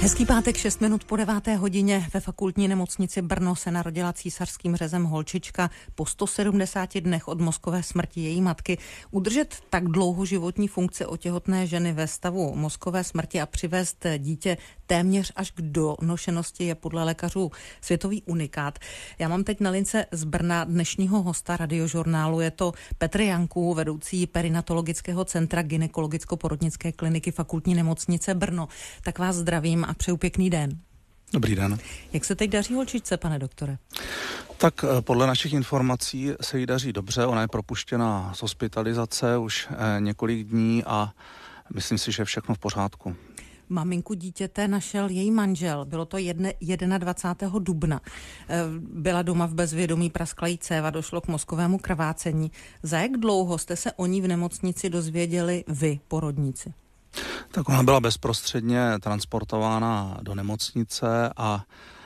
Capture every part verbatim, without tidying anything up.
Hezký pátek, šest minut po deváté hodině. Ve fakultní nemocnici Brno se narodila císařským řezem holčička. Po sto sedmdesáti dnech od mozkové smrti její matky udržet tak dlouho životní funkce otěhotné ženy ve stavu mozkové smrti a přivést dítě téměř až k donošenosti je podle lékařů světový unikát. Já mám teď na lince z Brna dnešního hosta Radiožurnálu. Je to Petr Janků, vedoucí perinatologického centra gynekologicko-porodnické kliniky fakultní nemocnice Brno. Tak vás zdravím a přeju pěkný den. Dobrý den. Jak se teď daří holčičce, pane doktore? Tak podle našich informací se jí daří dobře. Ona je propuštěna z hospitalizace už několik dní a myslím si, že je všechno v pořádku. Maminku dítěte našel její manžel. Bylo to dvacátého prvního dubna. Byla doma v bezvědomí, praskla jí céva, došlo k mozkovému krvácení. Za jak dlouho jste se o ní v nemocnici dozvěděli vy, porodníci? Tak ona byla bezprostředně transportována do nemocnice a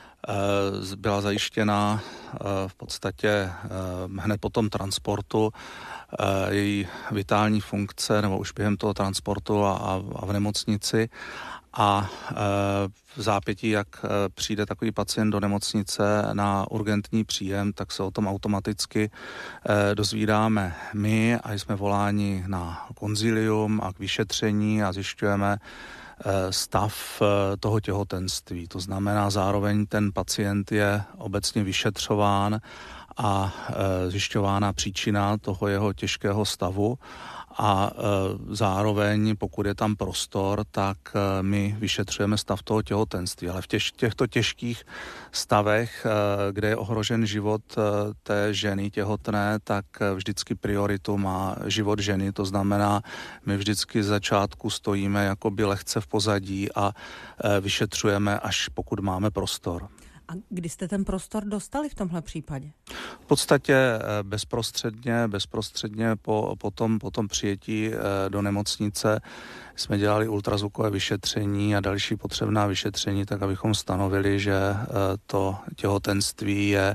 e, byla zajištěna e, v podstatě e, hned po tom transportu e, její vitální funkce, nebo už během toho transportu a, a v nemocnici. A e, v zápětí, jak e, přijde takový pacient do nemocnice na urgentní příjem, tak se o tom automaticky e, dozvídáme my a jsme voláni na konzilium a k vyšetření a zjišťujeme e, stav e, toho těhotenství. To znamená, zároveň ten pacient je obecně vyšetřován a e, zjišťována příčina toho jeho těžkého stavu. A e, zároveň, pokud je tam prostor, tak e, my vyšetřujeme stav toho těhotenství. Ale v těž, těchto těžkých stavech, e, kde je ohrožen život e, té ženy těhotné, tak e, vždycky prioritu má život ženy. To znamená, my vždycky z začátku stojíme jakoby lehce v pozadí a e, vyšetřujeme, až pokud máme prostor. A kdy jste ten prostor dostali v tomhle případě? V podstatě bezprostředně, bezprostředně po, po, tom, po tom přijetí do nemocnice jsme dělali ultrazvukové vyšetření a další potřebná vyšetření, tak abychom stanovili, že to těhotenství je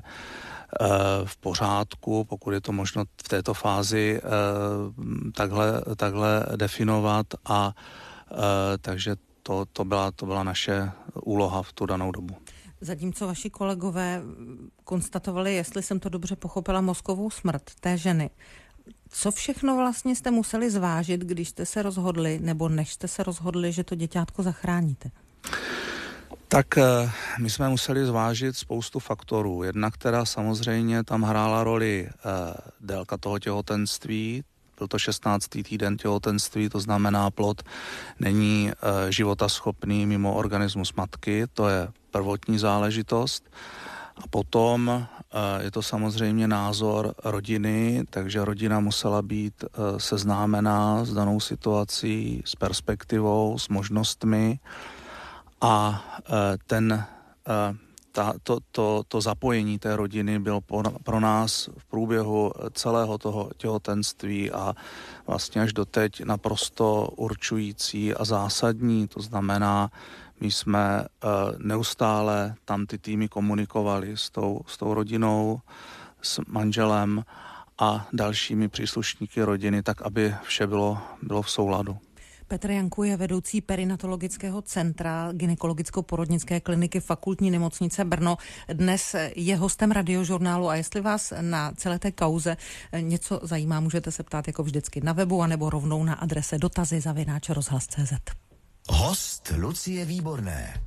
v pořádku, pokud je to možno v této fázi takhle, takhle definovat a takže to, to, byla, to byla naše úloha v tu danou dobu. Zatímco vaši kolegové konstatovali, jestli jsem to dobře pochopila, mozkovou smrt té ženy. Co všechno vlastně jste museli zvážit, když jste se rozhodli, nebo než jste se rozhodli, že to děťátko zachráníte? Tak my jsme museli zvážit spoustu faktorů. Jedna, která samozřejmě tam hrála roli délka toho těhotenství. Byl to šestnáctý týden těhotenství, to znamená, plod není e, životaschopný mimo organismus matky, to je prvotní záležitost. A potom e, je to samozřejmě názor rodiny, takže rodina musela být e, seznámená s danou situací, s perspektivou, s možnostmi a e, ten e, Ta, to, to, to zapojení té rodiny bylo pro nás v průběhu celého toho těhotenství a vlastně až doteď naprosto určující a zásadní. To znamená, my jsme neustále tam ty týmy komunikovali s tou, s tou rodinou, s manželem a dalšími příslušníky rodiny, tak aby vše bylo, bylo v souladu. Petr Janků je vedoucí perinatologického centra gynekologicko-porodnické kliniky fakultní nemocnice Brno. Dnes je hostem Radiožurnálu a jestli vás na celé té kauze něco zajímá, můžete se ptát jako vždycky na webu anebo rovnou na adrese dotazy zavináč rozhlas tečka cé zet. Host Lucie Výborné.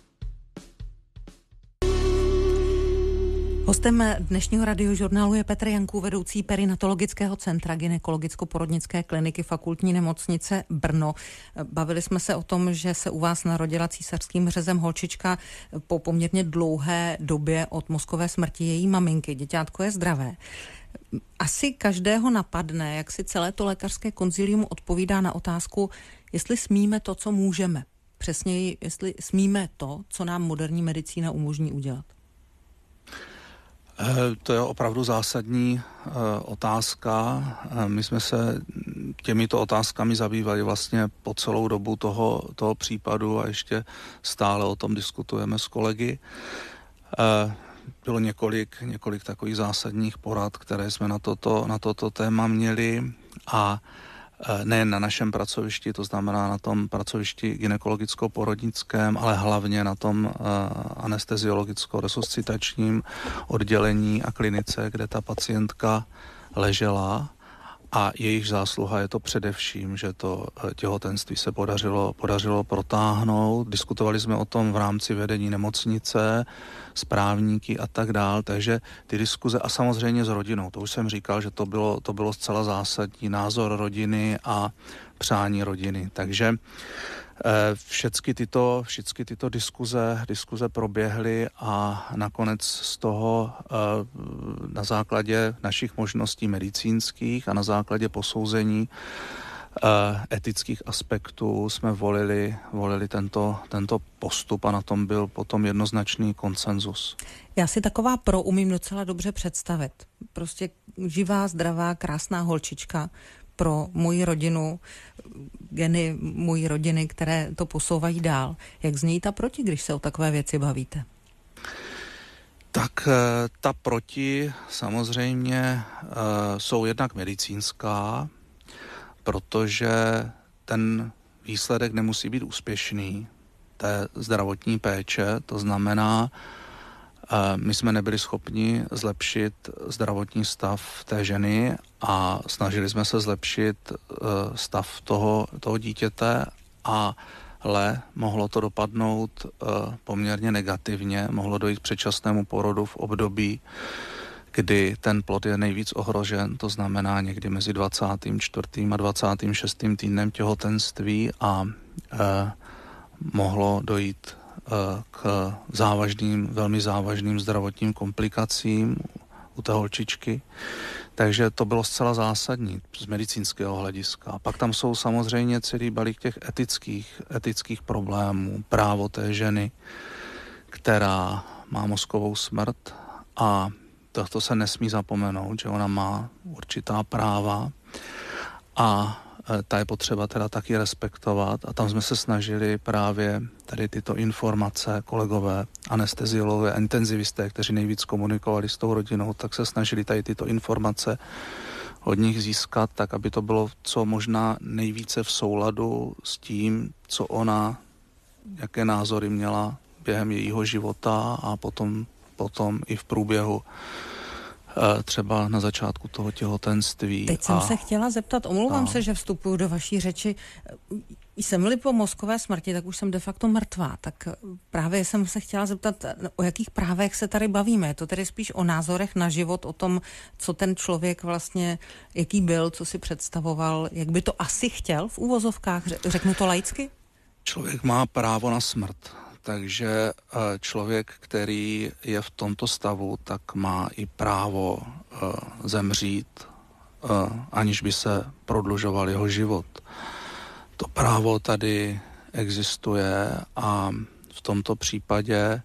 Hostem dnešního Radiožurnálu je Petr Janků, vedoucí perinatologického centra gynekologicko-porodnické kliniky fakultní nemocnice Brno. Bavili jsme se o tom, že se u vás narodila císařským řezem holčička po poměrně dlouhé době od mozkové smrti její maminky. Děťátko je zdravé. Asi každého napadne, jak si celé to lékařské konzilium odpovídá na otázku, jestli smíme to, co můžeme. Přesněji, jestli smíme to, co nám moderní medicína umožní udělat. To je opravdu zásadní uh, otázka. Uh, my jsme se těmito otázkami zabývali vlastně po celou dobu toho, toho případu a ještě stále o tom diskutujeme s kolegy. Uh, bylo několik, několik takových zásadních porad, které jsme na toto, na toto téma měli a nejen na našem pracovišti, to znamená na tom pracovišti gynekologicko-porodnickém, ale hlavně na tom anesteziologicko-resuscitačním oddělení a klinice, kde ta pacientka ležela. A jejich zásluha je to především, že to těhotenství se podařilo, podařilo protáhnout. Diskutovali jsme o tom v rámci vedení nemocnice, s právníky a tak dál, takže ty diskuze a samozřejmě s rodinou. To už jsem říkal, že to bylo, to bylo zcela zásadní názor rodiny a přání rodiny. Takže Všechny tyto, všechny tyto diskuze, diskuze proběhly a nakonec z toho na základě našich možností medicínských a na základě posouzení etických aspektů jsme volili, volili tento, tento postup a na tom byl potom jednoznačný konsenzus. Já si taková pro umím docela dobře představit. Prostě živá, zdravá, krásná holčička pro moji rodinu, geny mojí rodiny, které to posouvají dál. Jak zní ta proti, když se o takové věci bavíte? Tak ta proti samozřejmě jsou jednak medicínská, protože ten výsledek nemusí být úspěšný té zdravotní péče, to znamená, my jsme nebyli schopni zlepšit zdravotní stav té ženy a snažili jsme se zlepšit stav toho, toho dítěte, ale mohlo to dopadnout poměrně negativně, mohlo dojít k předčasnému porodu v období, kdy ten plod je nejvíc ohrožen, to znamená někdy mezi dvacátým čtvrtým a dvacátým šestým týdnem těhotenství a eh, mohlo dojít eh, k závažným, velmi závažným zdravotním komplikacím u té holčičky. Takže to bylo zcela zásadní z medicínského hlediska. Pak tam jsou samozřejmě celý balík těch etických, etických problémů, právo té ženy, která má mozkovou smrt a to se nesmí zapomenout, že ona má určitá práva a ta je potřeba teda taky respektovat a tam jsme se snažili právě tady tyto informace, kolegové, anesteziologové, intenzivisté, kteří nejvíc komunikovali s tou rodinou, tak se snažili tady tyto informace od nich získat, tak aby to bylo co možná nejvíce v souladu s tím, co ona, jaké názory měla během jejího života a potom potom i v průběhu třeba na začátku toho těhotenství. Teď jsem a... se chtěla zeptat, omlouvám a... se, že vstupuju do vaší řeči. Jsem-li po mozkové smrti, tak už jsem de facto mrtvá. Tak právě jsem se chtěla zeptat, o jakých právech se tady bavíme. Je to tedy spíš o názorech na život, o tom, co ten člověk vlastně, jaký byl, co si představoval, jak by to asi chtěl v úvozovkách, řeknu to laicky? Člověk má právo na smrt. Takže člověk, který je v tomto stavu, tak má i právo zemřít, aniž by se prodlužoval jeho život. To právo tady existuje a v tomto případě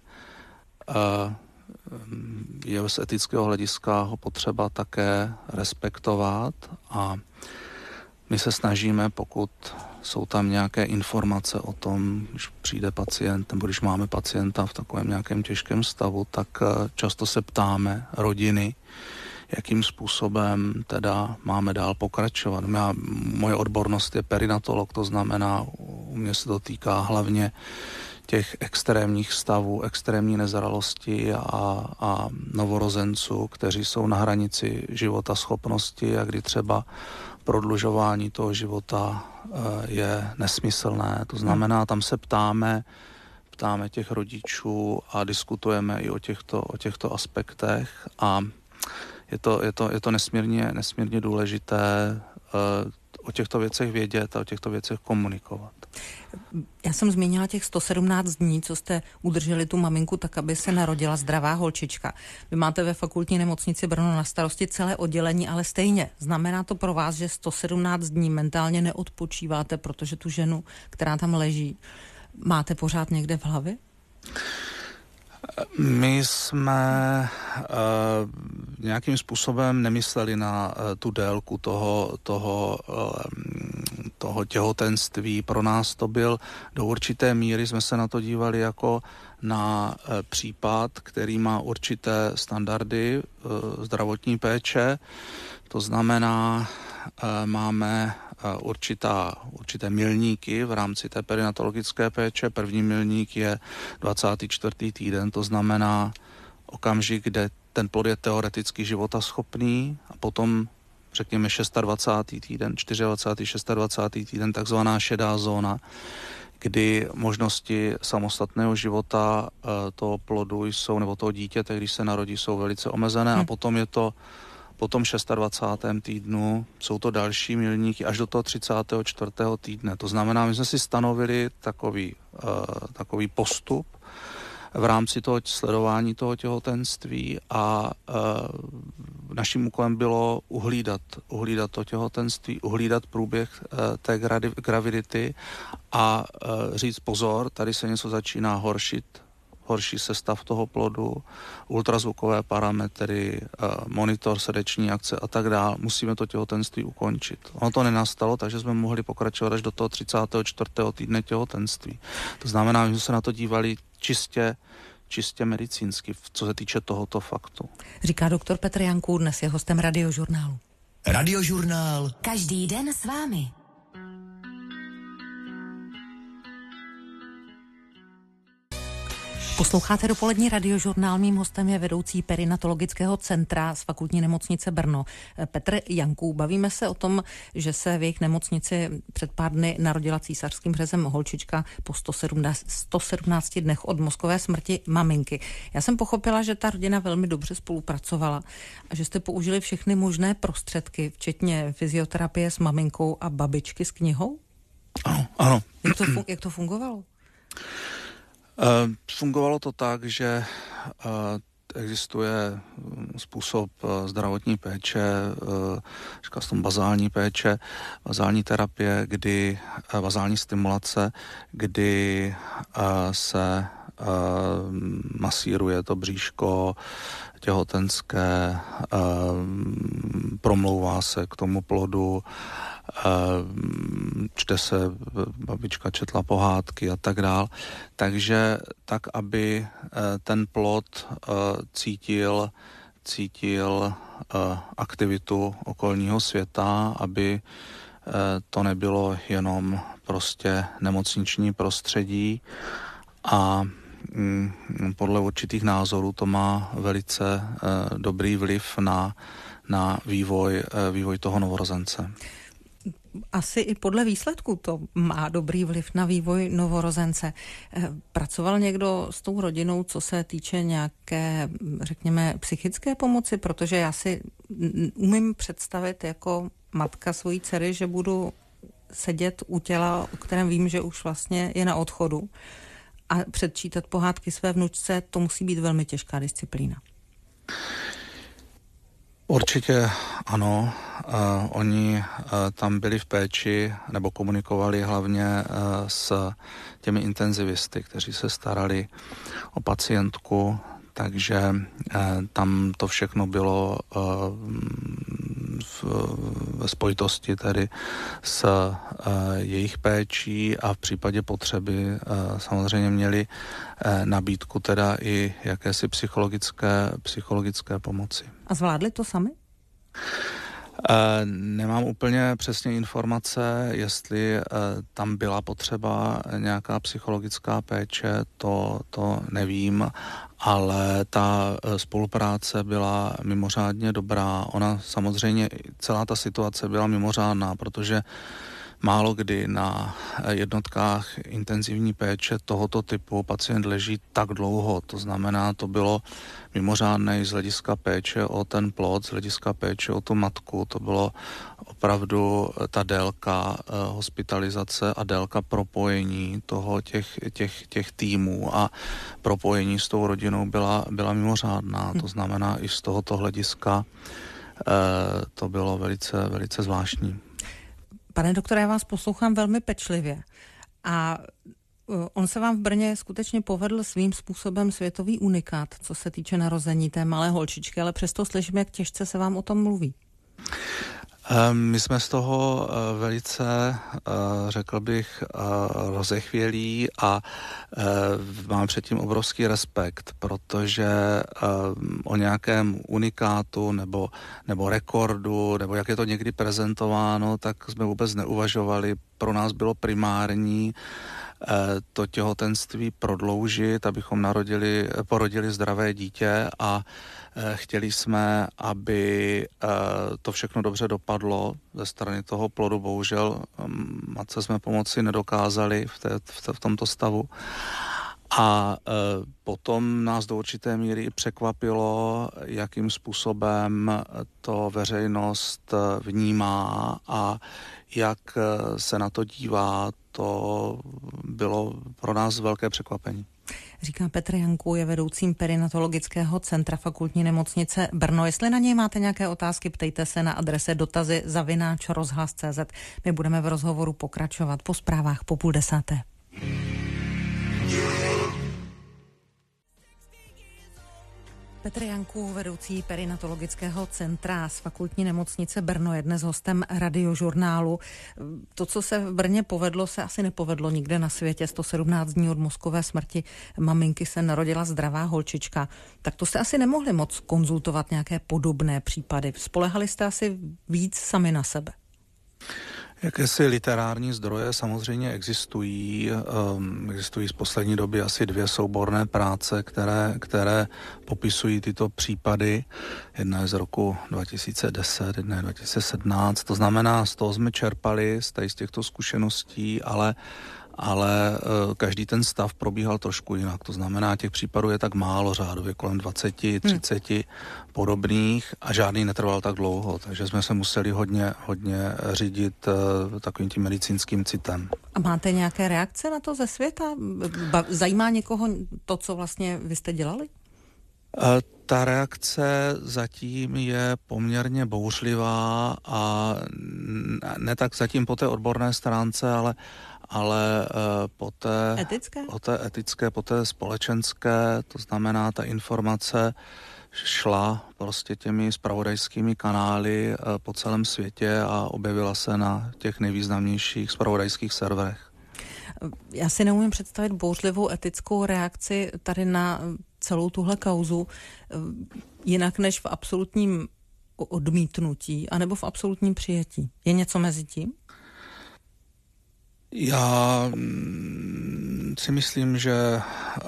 je z etického hlediska ho potřeba také respektovat a my se snažíme, pokud jsou tam nějaké informace o tom, když přijde pacient, nebo když máme pacienta v takovém nějakém těžkém stavu, tak často se ptáme rodiny, jakým způsobem teda máme dál pokračovat. Já, moje odbornost je perinatolog, to znamená, u mě se to týká hlavně těch extrémních stavů, extrémní nezralosti a, a novorozenců, kteří jsou na hranici života schopnosti a kdy třeba prodlužování toho života je nesmyslné. To znamená, tam se ptáme, ptáme těch rodičů a diskutujeme i o těchto, o těchto aspektech a je to, je to, je to nesmírně, nesmírně důležité o těchto věcech vědět a o těchto věcech komunikovat. Já jsem zmínila těch sto sedmnáct dní, co jste udrželi tu maminku tak, aby se narodila zdravá holčička. Vy máte ve fakultní nemocnici Brno na starosti celé oddělení, ale stejně. Znamená to pro vás, že sto sedmnáct dní mentálně neodpočíváte, protože tu ženu, která tam leží, máte pořád někde v hlavě? My jsme uh, nějakým způsobem nemysleli na uh, tu délku toho, toho, uh, toho těhotenství. Pro nás to byl do určité míry, jsme se na to dívali jako na uh, případ, který má určité standardy uh, zdravotní péče. To znamená, uh, máme určitá, určité milníky v rámci té perinatologické péče. První milník je dvacátý čtvrtý týden, to znamená okamžik, kde ten plod je teoreticky životaschopný, a potom řekněme dvacátý šestý týden, dvacátý čtvrtý, dvacátý šestý týden, takzvaná šedá zóna, kdy možnosti samostatného života e, toho plodu jsou, nebo toho dítěte, když se narodí, jsou velice omezené, hmm. a potom je to po tom dvacátém šestém týdnu jsou to další milníky až do toho třicátého čtvrtého týdne. To znamená, my jsme si stanovili takový, e, takový postup v rámci toho sledování toho těhotenství, a e, naším úkolem bylo uhlídat, uhlídat to těhotenství, uhlídat průběh e, té gravidity a e, říct pozor, tady se něco začíná horšit, horší se stav toho plodu, ultrazvukové parametry, e, monitor srdeční akce a tak dále. Musíme to těhotenství ukončit. Ono to nenastalo, takže jsme mohli pokračovat až do toho třicátého čtvrtého týdne těhotenství. To znamená, že jsme se na to dívali čistě, čistě medicínsky, co se týče tohoto faktu. Říká doktor Petr Janků, dnes je hostem Radiožurnálu. Radiožurnál. Každý den s vámi. Posloucháte dopolední Radiožurnál. Mým hostem je vedoucí perinatologického centra z Fakultní nemocnice Brno Petr Janků. Bavíme se o tom, že se v jejich nemocnici před pár dny narodila císařským řezem holčička po sto sedmnácti dnech od mozkové smrti maminky. Já jsem pochopila, že ta rodina velmi dobře spolupracovala a že jste použili všechny možné prostředky, včetně fyzioterapie s maminkou a babičky s knihou? Ano, ano. Jak to, fun- jak to fungovalo? Uh, fungovalo to tak, že uh, existuje způsob uh, zdravotní péče, uh, říkal jsem bazální péče, bazální terapie, kdy uh, bazální stimulace, kdy uh, se uh, masíruje to bříško těhotenské, uh, promlouvá se k tomu plodu, čte se, babička četla pohádky a tak dál. Takže tak, aby ten plod cítil, cítil aktivitu okolního světa, aby to nebylo jenom prostě nemocniční prostředí, a podle určitých názorů to má velice dobrý vliv na, na vývoj, vývoj toho novorozence. Asi i podle výsledku to má dobrý vliv na vývoj novorozence. Pracoval někdo s tou rodinou, co se týče nějaké, řekněme, psychické pomoci? Protože já si umím představit jako matka svojí dcery, že budu sedět u těla, o kterém vím, že už vlastně je na odchodu, a předčítat pohádky své vnučce, to musí být velmi těžká disciplína. Určitě ano. Uh, oni uh, tam byli v péči nebo komunikovali hlavně uh, s těmi intenzivisty, kteří se starali o pacientku, takže uh, tam to všechno bylo uh, v, ve spojitosti tedy s uh, jejich péčí, a v případě potřeby uh, samozřejmě měli uh, nabídku teda i jakési psychologické, psychologické pomoci. A zvládli to sami? E, nemám úplně přesně informace, jestli e, tam byla potřeba nějaká psychologická péče, to, to nevím, ale ta spolupráce byla mimořádně dobrá. Ona samozřejmě, celá ta situace byla mimořádná, protože málo kdy na jednotkách intenzivní péče tohoto typu pacient leží tak dlouho. To znamená, to bylo mimořádné z hlediska péče o ten plod, z hlediska péče o tu matku. To bylo opravdu ta délka hospitalizace a délka propojení toho těch, těch, těch týmů a propojení s tou rodinou byla, byla mimořádná. To znamená, i z tohoto hlediska to bylo velice, velice zvláštní. Pane doktore, já vás poslouchám velmi pečlivě a on se vám v Brně skutečně povedl svým způsobem světový unikát, co se týče narození té malé holčičky, ale přesto slyším, jak těžce se vám o tom mluví. My jsme z toho velice, řekl bych, rozechvělí a máme předtím obrovský respekt, protože o nějakém unikátu nebo, nebo rekordu, nebo jak je to někdy prezentováno, tak jsme vůbec neuvažovali. Pro nás bylo primární to těhotenství prodloužit, abychom narodili, porodili zdravé dítě a chtěli jsme, aby to všechno dobře dopadlo ze strany toho plodu. Bohužel matce jsme pomoci nedokázali v, té, v, té, v tomto stavu. A e, potom nás do určité míry překvapilo, jakým způsobem to veřejnost vnímá a jak se na to dívá. To bylo pro nás velké překvapení. Říká Petr Janků, je vedoucím perinatologického centra Fakultní nemocnice Brno. Jestli na něj máte nějaké otázky, ptejte se na adrese dotazy zavináč rozhlas tečka cé zet. My budeme v rozhovoru pokračovat po zprávách po půl desáté. Petr Janků, vedoucí perinatologického centra z Fakultní nemocnice Brno, je dnes hostem Radiožurnálu. To, co se v Brně povedlo, se asi nepovedlo nikde na světě. sto sedmnáct dní od mozkové smrti maminky se narodila zdravá holčička. Tak to jste asi nemohli moc konzultovat nějaké podobné případy. Spolehali jste asi víc sami na sebe. Jakési literární zdroje samozřejmě existují. Um, existují z poslední doby asi dvě souborné práce, které, které popisují tyto případy. Jedna je z roku dva tisíce deset, jedna je dva tisíce sedmnáct. To znamená, z toho jsme čerpali z, z těchto zkušeností, ale ale každý ten stav probíhal trošku jinak. To znamená, těch případů je tak málo, řádově kolem dvacet třicet hmm. podobných a žádný netrval tak dlouho, takže jsme se museli hodně, hodně řídit uh, takovým tím medicínským citem. A máte nějaké reakce na to ze světa? Zajímá někoho to, co vlastně vy jste dělali? Uh, ta reakce zatím je poměrně bouřlivá a ne tak zatím po té odborné stránce, ale ale uh, po té etické? po té etické, po té společenské, to znamená, ta informace šla prostě těmi zpravodajskými kanály uh, po celém světě a objevila se na těch nejvýznamnějších zpravodajských serverech. Já si neumím představit bouřlivou etickou reakci tady na celou tuhle kauzu jinak než v absolutním odmítnutí anebo v absolutním přijetí. Je něco mezi tím? Já si myslím, že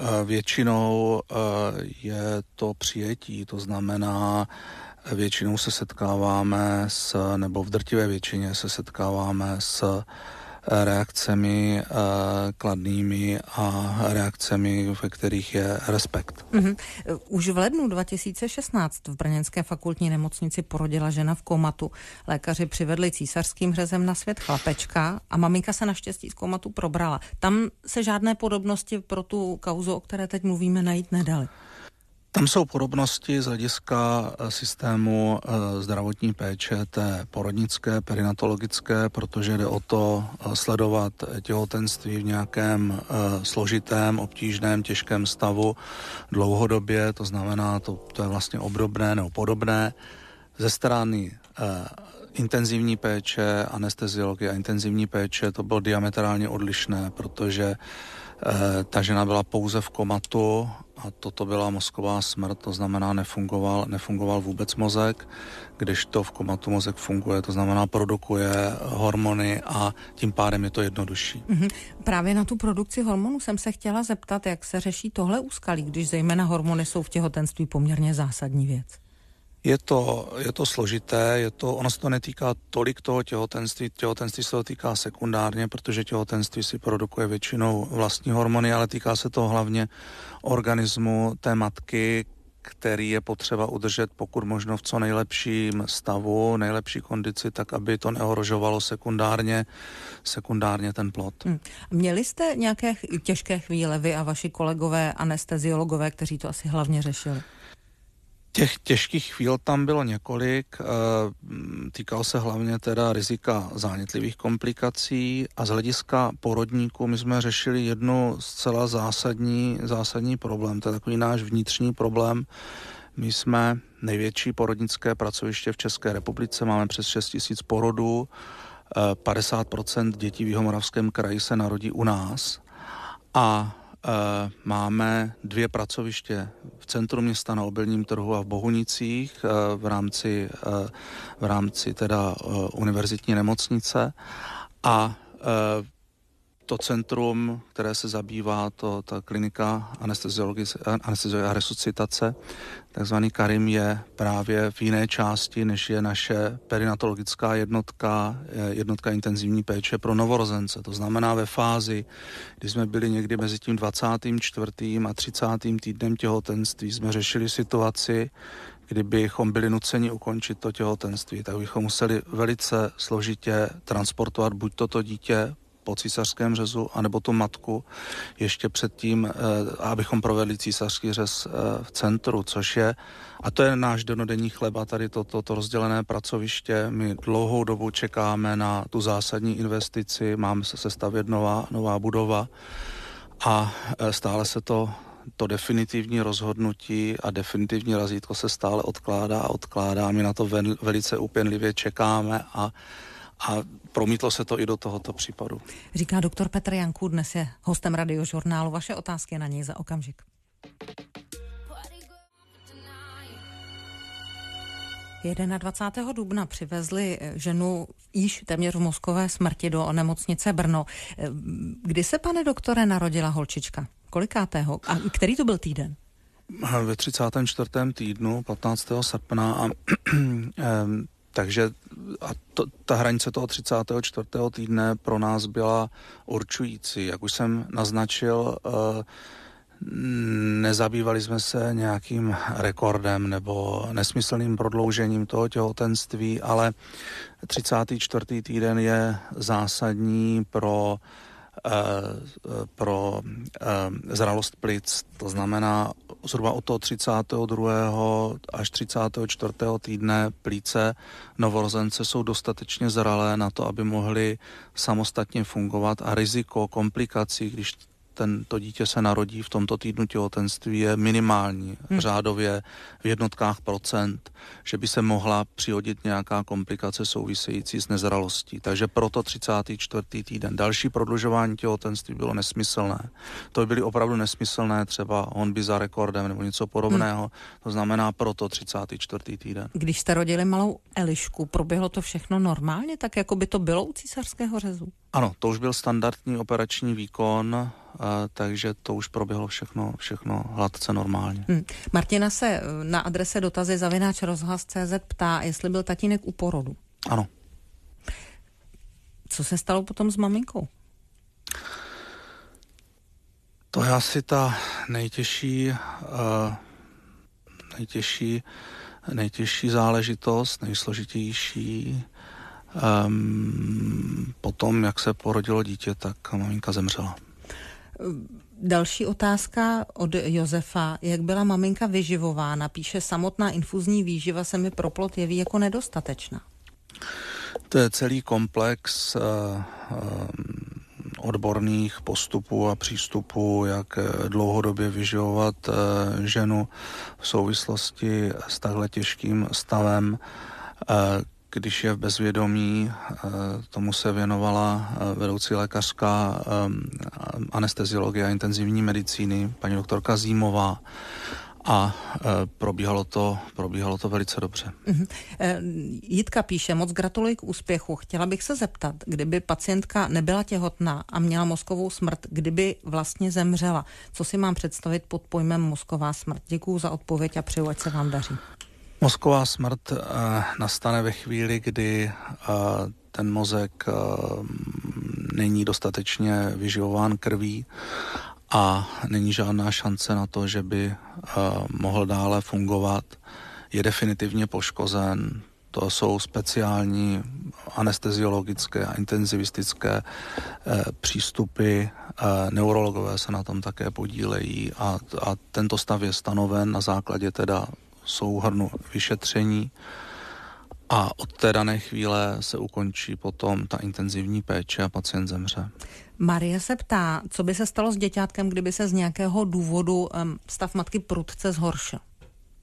většinou je to přijetí, to znamená, většinou se setkáváme s, nebo v drtivé většině se setkáváme s reakcemi uh, kladnými a reakcemi, ve kterých je respekt. Mm-hmm. Už v lednu dva tisíce šestnáct v brněnské fakultní nemocnici porodila žena v komatu. Lékaři přivedli císařským řezem na svět chlapečka a maminka se naštěstí z komatu probrala. Tam se žádné podobnosti pro tu kauzu, o které teď mluvíme, najít nedaly. Tam jsou podobnosti z hlediska systému zdravotní péče, té porodnické, perinatologické, protože jde o to sledovat těhotenství v nějakém složitém, obtížném, těžkém stavu dlouhodobě, to znamená, to, to je vlastně obdobné nebo podobné. Ze strany intenzivní péče, anesteziologie a intenzivní péče to bylo diametrálně odlišné, protože ta žena byla pouze v komatu a toto byla mozková smrt, to znamená nefungoval, nefungoval vůbec mozek, kdežto v komatu mozek funguje, to znamená produkuje hormony a tím pádem je to jednodušší. Mm-hmm. Právě na tu produkci hormonů jsem se chtěla zeptat, jak se řeší tohle úskalí, když zejména hormony jsou v těhotenství poměrně zásadní věc. Je to, je to složité, je to, ono se to netýká tolik toho těhotenství, těhotenství se to týká sekundárně, protože těhotenství si produkuje většinou vlastní hormony, ale týká se to hlavně organismu té matky, který je potřeba udržet pokud možno v co nejlepším stavu, nejlepší kondici, tak aby to neohrožovalo sekundárně, sekundárně ten plod. Hmm. Měli jste nějaké těžké chvíle vy a vaši kolegové anesteziologové, kteří to asi hlavně řešili? Těch těžkých chvíl tam bylo několik, týkalo se hlavně teda rizika zánětlivých komplikací a z hlediska porodníků my jsme řešili jednu zcela zásadní, zásadní problém, to je takový náš vnitřní problém. My jsme největší porodnické pracoviště v České republice, máme přes šest tisíc porodů, padesát procent dětí v Jihomoravském kraji se narodí u nás a e, máme dvě pracoviště v centru města na Obilním trhu a v Bohunicích e, v rámci, e, v rámci teda e, univerzitní nemocnice a e, to centrum, které se zabývá, to, ta klinika anesteziologie a resuscitace, takzvaný Karim, je právě v jiné části, než je naše perinatologická jednotka, jednotka intenzivní péče pro novorozence. To znamená ve fázi, kdy jsme byli někdy mezi tím dvacátým čtvrtým a třicátým týdnem těhotenství, jsme řešili situaci, kdybychom byli nuceni ukončit to těhotenství, tak bychom museli velice složitě transportovat buď toto dítě po císařském řezu, anebo tu matku ještě předtím, eh, abychom provedli císařský řez eh, v centru, což je, a to je náš dennodenní chleba, tady toto to, to rozdělené pracoviště. My dlouhou dobu čekáme na tu zásadní investici, máme se sestavět nová, nová budova a eh, stále se to to definitivní rozhodnutí a definitivní razítko se stále odkládá a odkládá. My na to vel, velice úpěnlivě čekáme a A promítlo se to i do tohoto případu. Říká doktor Petr Janků, dnes je hostem Radiožurnálu. Vaše otázky na něj za okamžik. dvacátého prvního dubna přivezli ženu již téměř v mozkové smrti do nemocnice Brno. Kdy se, pane doktore, narodila holčička? Kolikátého? A který to byl týden? Ve třicátém čtvrtém týdnu, patnáctého srpna a takže a to, ta hranice toho třicátého čtvrtého týdne pro nás byla určující. Jak už jsem naznačil, nezabývali jsme se nějakým rekordem nebo nesmyslným prodloužením toho těhotenství, ale třicátý čtvrtý týden je zásadní pro pro zralost plic. To znamená, zhruba od toho třicátého druhého až třicátého čtvrtého týdne plíce novorozence jsou dostatečně zralé na to, aby mohly samostatně fungovat a riziko komplikací, když tento dítě se narodí v tomto týdnu těhotenství, je minimální, hmm. řádově v jednotkách procent, že by se mohla přihodit nějaká komplikace související s nezralostí. Takže proto třicátý čtvrtý týden. Další prodlužování těhotenství bylo nesmyslné. To by byly opravdu nesmyslné, třeba honby za rekordem nebo něco podobného. Hmm. To znamená proto třicátý čtvrtý týden. Když jste rodili malou Elišku, proběhlo to všechno normálně, tak jako by to bylo u císařského řezu? Ano, to už byl standardní operační výkon, takže to už proběhlo všechno, všechno hladce normálně. Hmm. Martina se na adrese dotazy zavináč rozhlas tečka cé zet ptá, jestli byl tatínek u porodu. Ano. Co se stalo potom s maminkou? To je asi ta nejtěžší, uh, nejtěžší, nejtěžší záležitost, nejsložitější. Um, potom, jak se porodilo dítě, tak maminka zemřela. Další otázka od Josefa. Jak byla maminka vyživována? Píše, samotná infuzní výživa se mi pro plod jeví jako nedostatečná. To je celý komplex uh, uh, odborných postupů a přístupů, jak dlouhodobě vyživovat uh, ženu v souvislosti s takhle těžkým stavem. Uh, Když je v bezvědomí, tomu se věnovala vedoucí lékařka anesteziologie a intenzivní medicíny, paní doktorka Zímová, a probíhalo to, probíhalo to velice dobře. Uh-huh. Jitka píše, moc gratuluji k úspěchu. Chtěla bych se zeptat, kdyby pacientka nebyla těhotná a měla mozkovou smrt, kdyby vlastně zemřela. Co si mám představit pod pojmem mozková smrt? Děkuju za odpověď a přeju, ať se vám daří. Mozková smrt uh, nastane ve chvíli, kdy uh, ten mozek uh, není dostatečně vyživován krví a není žádná šance na to, že by uh, mohl dále fungovat. Je definitivně poškozen. To jsou speciální anesteziologické a intenzivistické uh, přístupy. Uh, neurologové se na tom také podílejí a, a tento stav je stanoven na základě teda souhrnu vyšetření a od té dané chvíle se ukončí potom ta intenzivní péče a pacient zemře. Marie se ptá, co by se stalo s děťátkem, kdyby se z nějakého důvodu um, stav matky prudce zhoršil?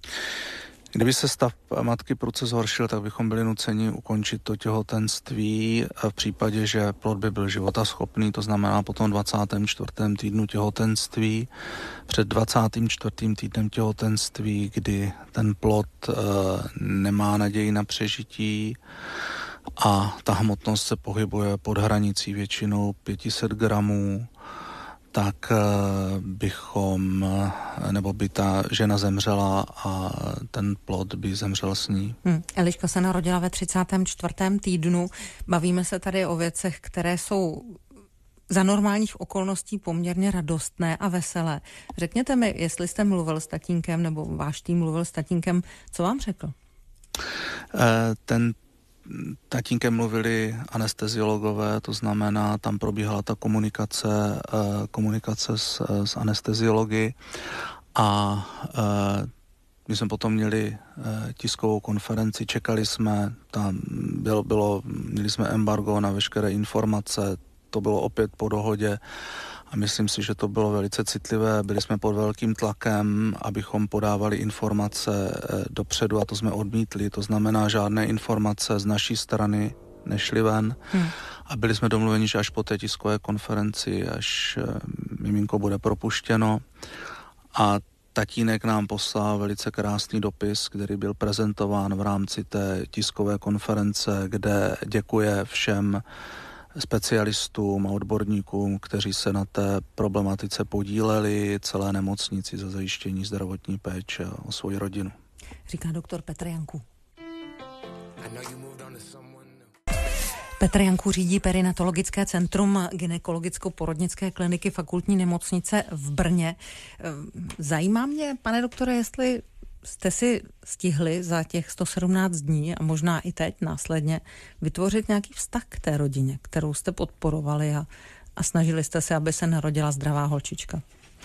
Kdyby se stav matky prudce zhoršil, tak bychom byli nuceni ukončit to těhotenství v případě, že plod by byl životaschopný, to znamená po tom dvacátém čtvrtém týdnu těhotenství. Před dvacátým čtvrtým týdnem těhotenství, kdy ten plod e, nemá naději na přežití a ta hmotnost se pohybuje pod hranicí většinou pět set gramů, tak bychom, nebo by ta žena zemřela a ten plod by zemřel s ní. Hmm. Eliška se narodila ve třicátém čtvrtém týdnu. Bavíme se tady o věcech, které jsou za normálních okolností poměrně radostné a veselé. Řekněte mi, jestli jste mluvil s tatínkem, nebo váš tým mluvil s tatínkem, co vám řekl? Ten tatínkem mluvili anesteziologové, to znamená, tam probíhala ta komunikace, komunikace s, s anesteziology a my jsme potom měli tiskovou konferenci, čekali jsme, tam bylo, bylo, měli jsme embargo na veškeré informace, to bylo opět po dohodě a myslím si, že to bylo velice citlivé. Byli jsme pod velkým tlakem, abychom podávali informace dopředu a to jsme odmítli. To znamená, žádné informace z naší strany nešly ven. Hmm. A byli jsme domluveni, že až po té tiskové konferenci, až miminko bude propuštěno. A tatínek nám poslal velice krásný dopis, který byl prezentován v rámci té tiskové konference, kde děkuje všem specialistům a odborníkům, kteří se na té problematice podíleli, celé nemocnici za zajištění zdravotní péče o svou rodinu. Říká doktor Petr Janku. Petr Janku řídí perinatologické centrum gynekologicko-porodnické kliniky Fakultní nemocnice v Brně. Zajímá mě, pane doktore, jestli jste si stihli za těch sto sedmnáct dní a možná i teď následně vytvořit nějaký vztah k té rodině, kterou jste podporovali a, a snažili jste se, aby se narodila zdravá holčička?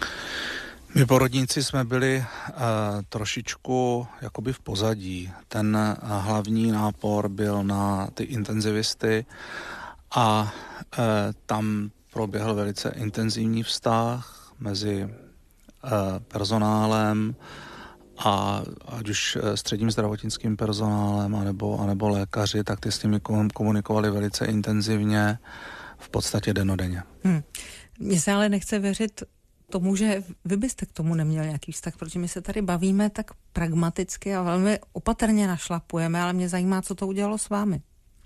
My porodníci jsme byli uh, trošičku jakoby v pozadí. Ten uh, hlavní nápor byl na ty intenzivisty a uh, tam proběhl velice intenzivní vztah mezi uh, personálem a ať už středním zdravotnickým personálem anebo, anebo lékaři, tak ty s nimi komunikovali velice intenzivně, v podstatě dennodenně. Hmm. Mně se ale nechce věřit tomu, že vy byste k tomu neměl nějaký vztah, protože my se tady bavíme tak pragmaticky a velmi opatrně našlapujeme, ale mě zajímá, co to udělalo s vámi.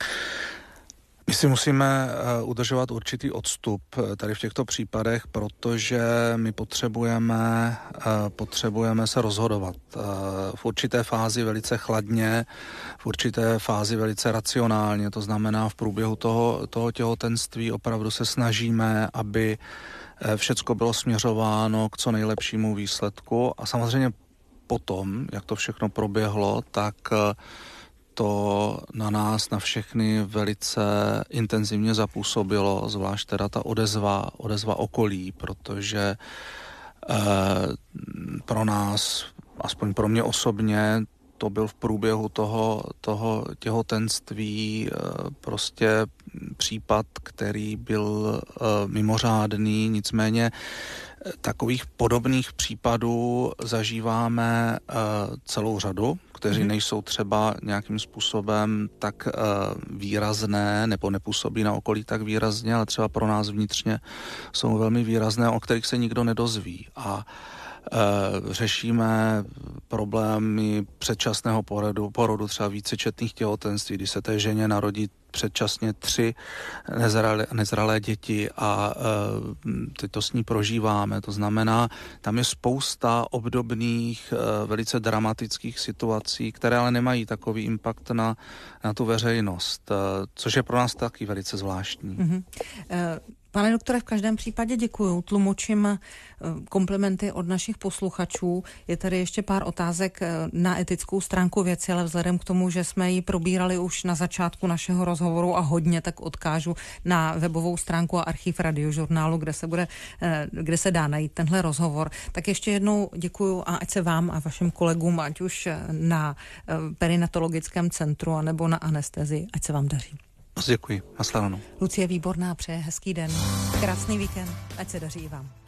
My si musíme udržovat určitý odstup tady v těchto případech, protože my potřebujeme, potřebujeme se rozhodovat v určité fázi velice chladně, v určité fázi velice racionálně, to znamená v průběhu toho, toho těhotenství opravdu se snažíme, aby všecko bylo směřováno k co nejlepšímu výsledku a samozřejmě potom, jak to všechno proběhlo, tak to na nás, na všechny velice intenzivně zapůsobilo, zvlášť teda ta odezva, odezva okolí, protože eh, pro nás, aspoň pro mě osobně, to byl v průběhu toho, toho těhotenství eh, prostě případ, který byl eh, mimořádný, nicméně takových podobných případů zažíváme uh, celou řadu, kteří mm. nejsou třeba nějakým způsobem tak uh, výrazné nebo nepůsobí na okolí tak výrazně, ale třeba pro nás vnitřně jsou velmi výrazné, o kterých se nikdo nedozví. A uh, řešíme problémy předčasného porodu, porodu třeba vícečetných těhotenství, kdy se té ženě narodí předčasně tři nezralé, nezralé děti a e, teď to s ní prožíváme. To znamená, tam je spousta obdobných, e, velice dramatických situací, které ale nemají takový impact na, na tu veřejnost, e, což je pro nás taky velice zvláštní. Mm-hmm. E- Pane doktore, v každém případě děkuju. Tlumočím komplimenty od našich posluchačů. Je tady ještě pár otázek na etickou stránku věci, ale vzhledem k tomu, že jsme ji probírali už na začátku našeho rozhovoru a hodně, tak odkážu na webovou stránku a archiv Radiožurnálu, kde se, bude, kde se dá najít tenhle rozhovor. Tak ještě jednou děkuju a ať se vám a vašim kolegům, ať už na perinatologickém centru anebo na anestezii, ať se vám daří. Děkuji. Nashledanou. Lucie Výborná přeje hezký den, krásný víkend, ať se daří i vám.